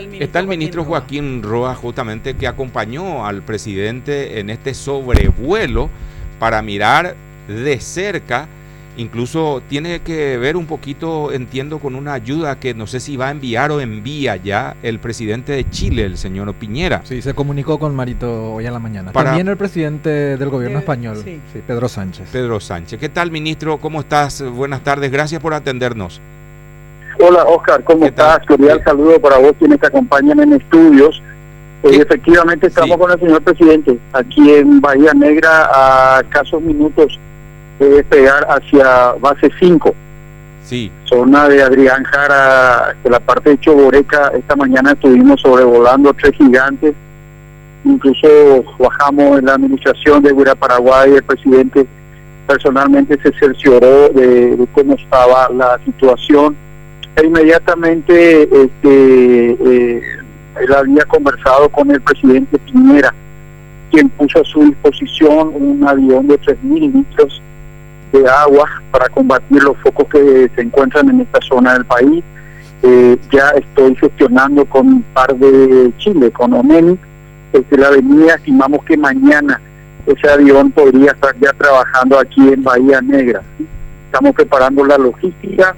Está el ministro Joaquín Roa, justamente, que acompañó al presidente en este sobrevuelo para mirar de cerca. Incluso tiene que ver un poquito, entiendo, con una ayuda que no sé si va a enviar o envía ya el presidente de Chile, el señor Piñera. Sí, se comunicó con Marito hoy en la mañana. También el presidente del gobierno español, sí, Pedro Sánchez. Pedro Sánchez. ¿Qué tal, ministro? ¿Cómo estás? Buenas tardes, gracias por atendernos. Hola, Oscar, ¿cómo estás? Cordial saludo para vos quienes te acompañan en estudios. Efectivamente estamos con el señor presidente aquí en Bahía Negra a escasos minutos de despegar hacia base 5. Sí. Zona de Adrián Jara, de la parte de Choboreca. Esta mañana estuvimos sobrevolando 3 gigantes. Incluso bajamos en la administración de Guira Paraguay. El presidente personalmente se cercioró de cómo estaba la situación. E inmediatamente él había conversado con el presidente Piñera, quien puso a su disposición un avión de 3.000 litros de agua para combatir los focos que se encuentran en esta zona del país. Ya estoy gestionando con un par de Chile, con ONEMI, la avenida. Estimamos que mañana ese avión podría estar ya trabajando aquí en Bahía Negra. Estamos preparando la logística.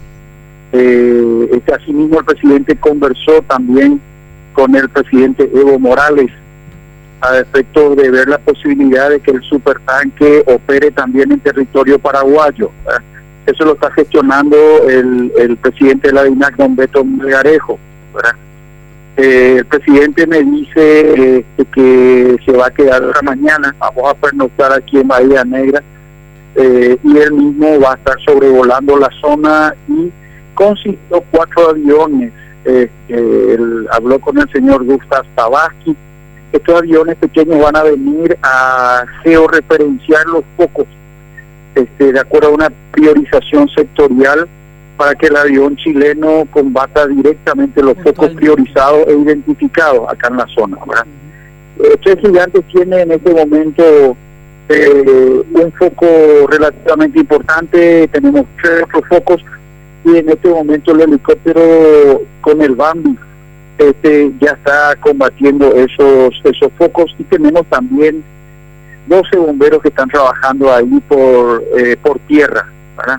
Asimismo el presidente conversó también con el presidente Evo Morales a efecto de ver la posibilidad de que el supertanque opere también en territorio paraguayo. Eso lo está gestionando el presidente de la DINAC, don Beto Melgarejo. El presidente me dice que se va a quedar esta mañana, vamos a pernoctar aquí en Bahía Negra, y él mismo va a estar sobrevolando la zona y consiguió 4 aviones. Él habló con el señor Gustav Tabasky. Estos aviones pequeños van a venir a georreferenciar los focos de acuerdo a una priorización sectorial para que el avión chileno combata directamente los focos priorizados e identificados acá en la zona, ¿verdad? 3 gigantes tiene en este momento un foco relativamente importante. Tenemos 3 otros focos y en este momento el helicóptero con el Bambi ya está combatiendo esos focos, y tenemos también 12 bomberos que están trabajando ahí por tierra, ¿verdad?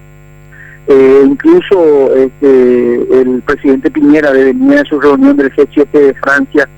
Incluso el presidente Piñera venía de su reunión del G7 de Francia.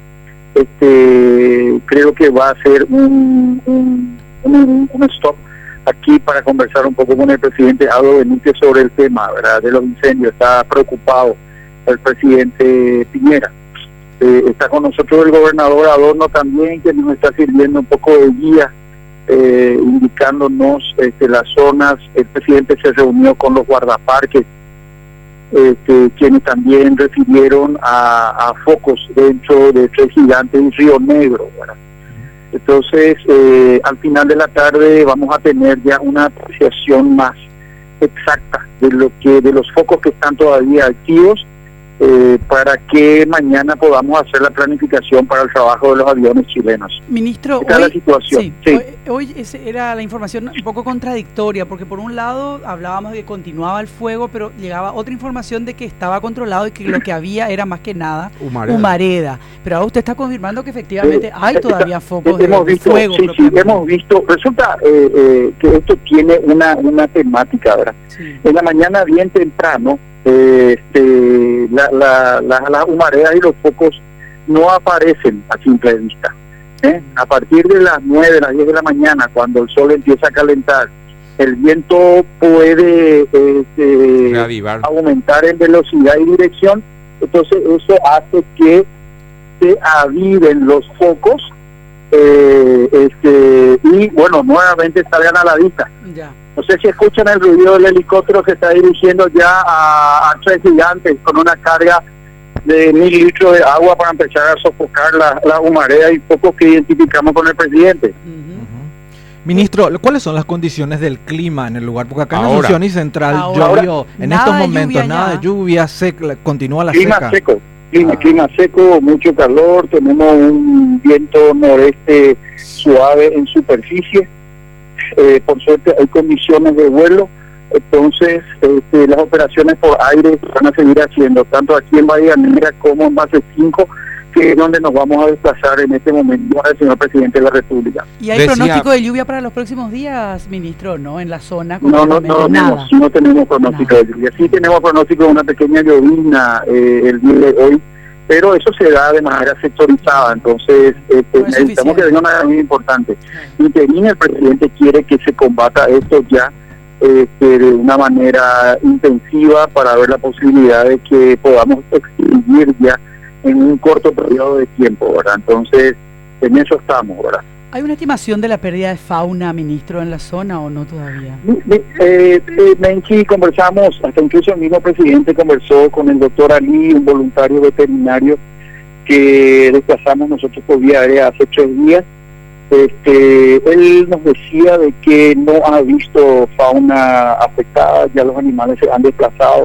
Creo que va a hacer un stop aquí para conversar un poco con el presidente Aldo Benítez sobre el tema, ¿verdad?, de los incendios. Está preocupado el presidente Piñera. Está con nosotros el gobernador Adorno también, que nos está sirviendo un poco de guía, indicándonos las zonas. El presidente se reunió con los guardaparques, quienes también refirieron a focos dentro de 3 gigantes y Río Negro, ¿verdad? Entonces, al final de la tarde vamos a tener ya una apreciación más exacta de los focos que están todavía activos, para que mañana podamos hacer la planificación para el trabajo de los aviones chilenos. Ministro, ¿qué tal la situación? Sí. Hoy era la información un poco contradictoria, porque por un lado hablábamos de que continuaba el fuego, pero llegaba otra información de que estaba controlado y que lo que había era más que nada humareda. Pero ahora usted está confirmando que efectivamente hay todavía focos de fuego. Sí, hemos visto. Resulta que esto tiene una temática, ¿verdad? Sí. En la mañana bien temprano, las humaredas y los focos no aparecen a simple vista. A partir de las 9, las 10 de la mañana, cuando el sol empieza a calentar, el viento puede aumentar en velocidad y dirección. Entonces eso hace que se aviven los focos y bueno, nuevamente salgan a la vista. Ya. No sé si escuchan el ruido del helicóptero que está dirigiendo ya a 3 gigantes con una carga de 1.000 litros de agua para empezar a sofocar la humareda y focos que identificamos con el presidente. Ministro, ¿cuáles son las condiciones del clima en el lugar? Porque acá en Asunción y Central llovió en estos momentos, nada de lluvia, continúa la seca. Clima seco, mucho calor, tenemos un viento noreste suave en superficie. Por suerte hay condiciones de vuelo. Entonces, las operaciones por aire se van a seguir haciendo, tanto aquí en Bahía Negra como en Base 5, que es donde nos vamos a desplazar en este momento al señor presidente de la República. ¿Y hay pronóstico de lluvia para los próximos días, ministro, no? En la zona. No tenemos pronóstico de lluvia. Sí tenemos pronóstico de una pequeña llovizna el día de hoy, pero eso se da de manera sectorizada, entonces necesitamos que venga una muy importante. Interino, el presidente quiere que se combata esto ya de una manera intensiva para ver la posibilidad de que podamos extinguir ya en un corto periodo de tiempo, ¿verdad? Entonces, en eso estamos, ¿verdad? ¿Hay una estimación de la pérdida de fauna, ministro, en la zona o no todavía? Menchi, conversamos, hasta incluso el mismo presidente conversó con el doctor Ali, un voluntario veterinario que desplazamos nosotros por vía aérea hace 3 días. Él nos decía de que no ha visto fauna afectada, ya los animales se han desplazado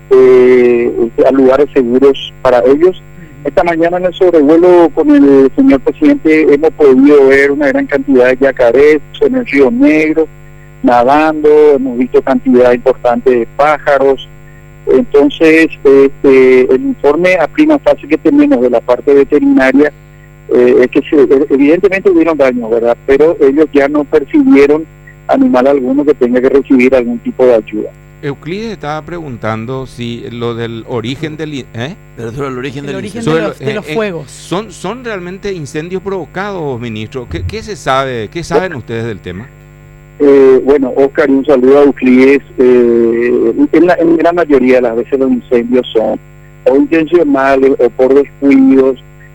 a lugares seguros para ellos. Esta mañana en el sobrevuelo con el señor presidente hemos podido ver una gran cantidad de yacarés en el Río Negro, nadando, hemos visto cantidad importante de pájaros. Entonces, el informe a prima facie que tenemos de la parte veterinaria es que evidentemente hubieron daños, ¿verdad? Pero ellos ya no percibieron animal alguno que tenga que recibir algún tipo de ayuda. Euclides estaba preguntando si lo del origen del... Pero sobre el origen de los fuegos. ¿Son realmente incendios provocados, ministro? ¿Qué se sabe? ¿Qué saben ustedes del tema? Bueno, Oscar, un saludo a Euclides. En la gran mayoría de las veces los incendios son o intencionales o por descuidos.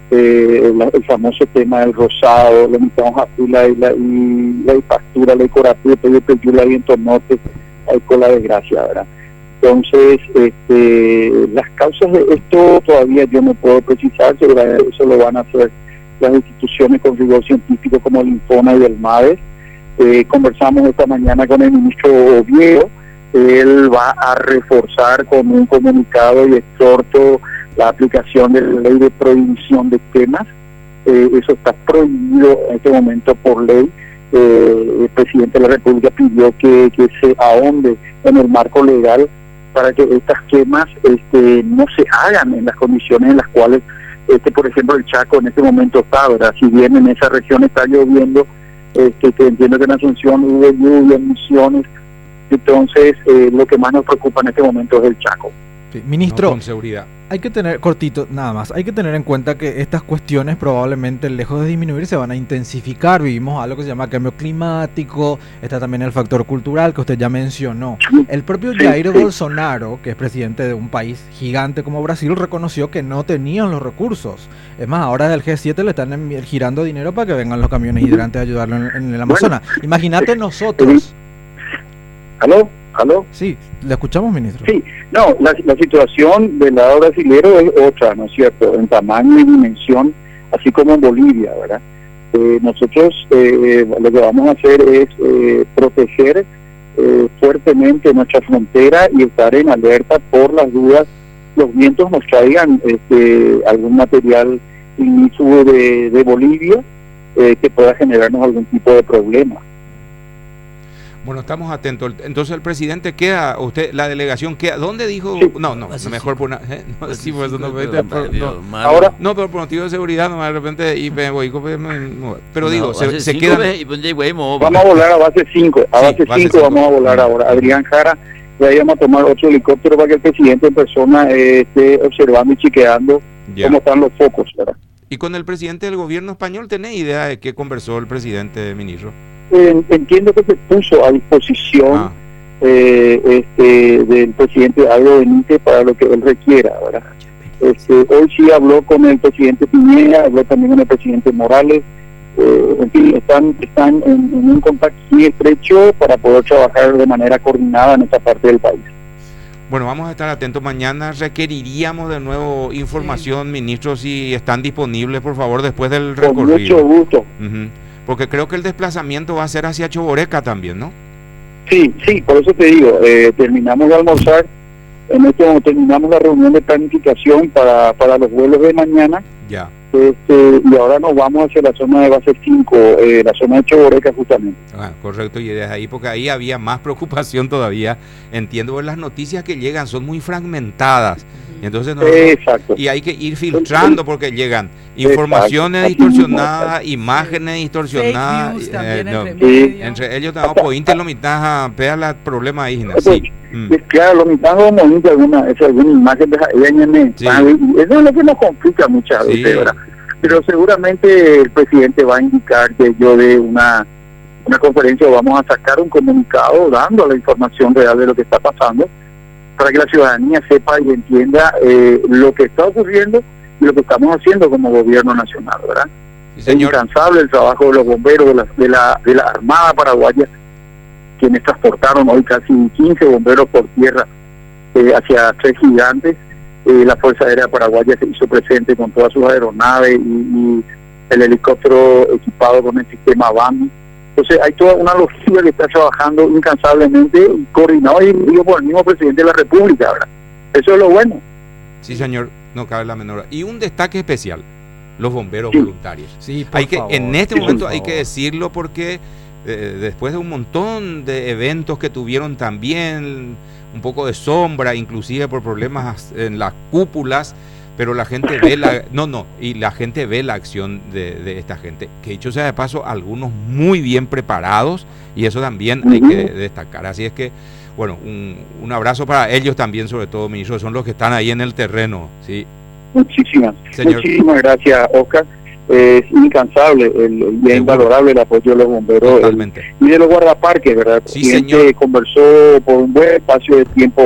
El famoso tema del rosado, la mitad y la factura, la decorativa, la viento norte, con la desgracia, ¿verdad? Entonces, las causas de esto todavía yo no puedo precisar, seguramente eso lo van a hacer las instituciones con rigor científico como el Infona y el MADES. Conversamos esta mañana con el ministro Oviedo, él va a reforzar con un comunicado y exhorto la aplicación de la ley de prohibición de quemas. Eso está prohibido en este momento por ley. El presidente de la República pidió que se ahonde en el marco legal para que estas quemas no se hagan en las condiciones en las cuales, por ejemplo, el Chaco en este momento está, ¿verdad? Si bien en esa región está lloviendo, que entiendo que en Asunción hubo lluvia, emisiones, entonces lo que más nos preocupa en este momento es el Chaco. Sí, ministro, con seguridad. Hay que tener, cortito, nada más, hay que tener en cuenta que estas cuestiones probablemente lejos de disminuir se van a intensificar. Vivimos algo que se llama cambio climático, está también el factor cultural que usted ya mencionó. El propio Jair Bolsonaro, que es presidente de un país gigante como Brasil, reconoció que no tenían los recursos. Es más, ahora del G7 le están girando dinero para que vengan los camiones hidrantes a ayudarlo en el Amazonas. Imagínate nosotros. ¿Aló? Sí, le escuchamos, ministro. Sí, no, la situación del lado brasilero es otra, ¿no es cierto? En tamaño y dimensión, así como en Bolivia, ¿verdad? Nosotros lo que vamos a hacer es proteger fuertemente nuestra frontera y estar en alerta por las dudas los vientos nos traigan algún material ignífugo de Bolivia que pueda generarnos algún tipo de problema. Bueno, estamos atentos. Entonces el presidente queda, usted, la delegación queda, ¿dónde dijo? Sí. No, mejor por una, ahora, no, pero por motivo de seguridad, no, de repente, y me voy, pero digo, se queda. Vamos a volar a base 5, vamos a volar ahora. Adrián Jara, ya íbamos a tomar otro helicóptero para que el presidente en persona esté observando y chequeando cómo están los focos, ¿verdad? Y con el presidente del gobierno español, ¿tenés idea de qué conversó el presidente, ministro? Entiendo que se puso a disposición del presidente Aldo Benítez para lo que él requiera, ¿verdad? Hoy sí habló con el presidente Piñera, habló también con el presidente Morales, en fin, están en un contacto muy estrecho para poder trabajar de manera coordinada en esta parte del país. Bueno, vamos a estar atentos. Mañana requeriríamos de nuevo información, ministro, si están disponibles, por favor, después del recorrido. Con mucho gusto. Porque creo que el desplazamiento va a ser hacia Choboreca también, ¿no? Sí, por eso te digo, terminamos de almorzar, terminamos la reunión de planificación para los vuelos de mañana. Ya. Y ahora nos vamos hacia la zona de base 5, la zona de Choboreca justamente. Correcto, y desde ahí, porque ahí había más preocupación todavía. Entiendo que las noticias que llegan son muy fragmentadas. Entonces exacto. Y hay que ir filtrando porque llegan informaciones distorsionadas, imágenes distorsionadas. Entre ellos tenemos por Inter lo mitad pega el problema ahí. Sí. Claro, lo mitad como alguna imagen de sí. Eso es lo que nos complica muchas veces, ¿verdad? Pero seguramente el presidente va a indicar que yo de una conferencia vamos a sacar un comunicado dando la información real de lo que está pasando, para que la ciudadanía sepa y entienda lo que está ocurriendo y lo que estamos haciendo como gobierno nacional, ¿verdad? Sí, es incansable el trabajo de los bomberos de la Armada Paraguaya, quienes transportaron hoy casi 15 bomberos por tierra hacia Tres Gigantes. La Fuerza Aérea Paraguaya se hizo presente con todas sus aeronaves y el helicóptero equipado con el sistema BAMI. Entonces hay toda una logística que está trabajando incansablemente y coordinado por el mismo presidente de la República, ¿verdad? Eso es lo bueno. Sí, señor, no cabe la menor. Y un destaque especial, los bomberos voluntarios. Sí, en este momento hay que decirlo porque después de un montón de eventos que tuvieron también un poco de sombra, inclusive por problemas en las cúpulas, pero la gente ve la gente ve la acción de esta gente, que dicho sea de paso, algunos muy bien preparados, y eso también hay que destacar. Así es que, bueno, un abrazo para ellos también, sobre todo, ministro, son los que están ahí en el terreno, ¿sí? Muchísimas gracias, Oscar. Es incansable y es invalorable el apoyo de los bomberos y de los guardaparques, ¿verdad? El presidente conversó por un buen espacio de tiempo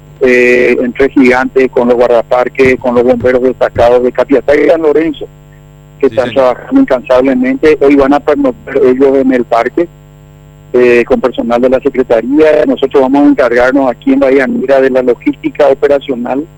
entre Gigantes, con los guardaparques, con los bomberos destacados de Capiatá y San Lorenzo, que están trabajando incansablemente. Hoy van a pernoctar ellos en el parque con personal de la Secretaría. Nosotros vamos a encargarnos aquí en Bahía Negra de la logística operacional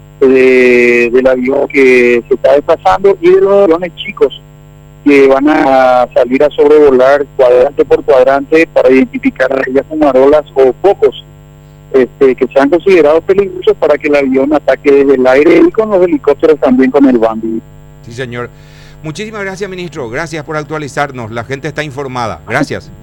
del avión que se está desplazando y de los aviones chicos que van a salir a sobrevolar cuadrante por cuadrante para identificar aquellas fumarolas o focos que sean considerados peligrosos para que el avión ataque desde el aire, y con los helicópteros también con el Bambi. Sí, señor. Muchísimas gracias, ministro. Gracias por actualizarnos. La gente está informada. Gracias.